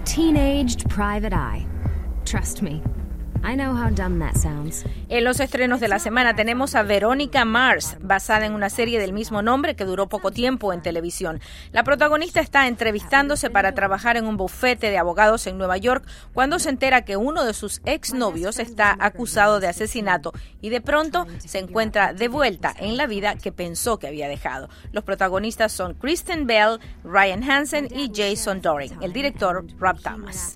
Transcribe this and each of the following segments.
teenaged private eye. Trust me. I know how dumb that sounds. En los estrenos de la semana tenemos a Veronica Mars, basada en una serie del mismo nombre que duró poco tiempo en televisión. La protagonista está entrevistándose para trabajar en un bufete de abogados en Nueva York cuando se entera que uno de sus exnovios está acusado de asesinato y de pronto se encuentra de vuelta en la vida que pensó que había dejado. Los protagonistas son Kristen Bell, Ryan Hansen y Jason Dohring. El director, Rob Thomas.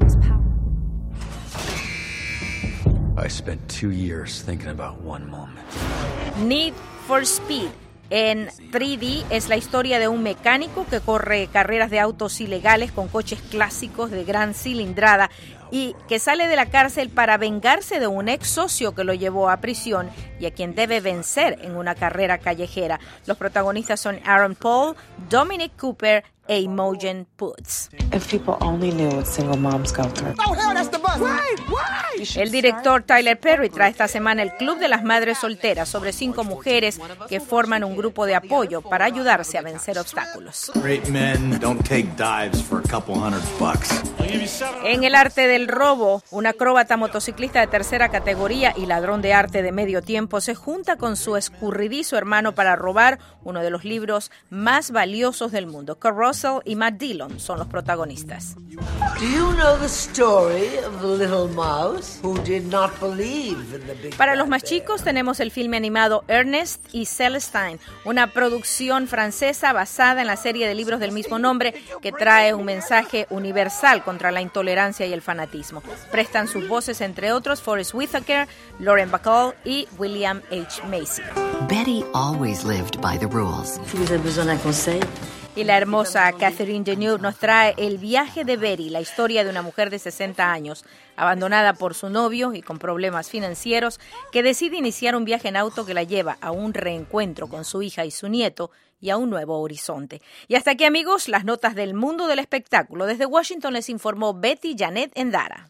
I spent 2 years thinking about one moment. Need for Speed en 3D es la historia de un mecánico que corre carreras de autos ilegales con coches clásicos de gran cilindrada y que sale de la cárcel para vengarse de un ex socio que lo llevó a prisión y a quien debe vencer en una carrera callejera. Los protagonistas son Aaron Paul, Dominic Cooper e Imogen Poots. If people only knew what single moms go through. Oh, hell, that's the bus. Why? El director Tyler Perry trae esta semana el Club de las Madres Solteras sobre 5 mujeres que forman un grupo de apoyo para ayudarse a vencer obstáculos. Great men don't take dives for a couple $100. En el arte del robo, un acróbata motociclista de tercera categoría y ladrón de arte de medio tiempo se junta con su escurridizo hermano para robar uno de los libros más valiosos del mundo. Kurt Russell y Matt Dillon son los protagonistas. Do you know the story of the little mouse who did not believe in the big Para los más chicos tenemos el filme animado Ernest y Celestine, una producción francesa basada en la serie de libros del mismo nombre que trae un mensaje universal contra la intolerancia y el fanatismo. Prestan sus voces, entre otros, Forest Whitaker, Lauren Bacall y William H. Macy. Betty always lived by the rules. Si vous avez besoin d'un conseil. Y la hermosa Catherine Deneuve nos trae El viaje de Betty, la historia de una mujer de 60 años, abandonada por su novio y con problemas financieros, que decide iniciar un viaje en auto que la lleva a un reencuentro con su hija y su nieto y a un nuevo horizonte. Y hasta aquí, amigos, las notas del mundo del espectáculo. Desde Washington les informó Betty Janet Endara.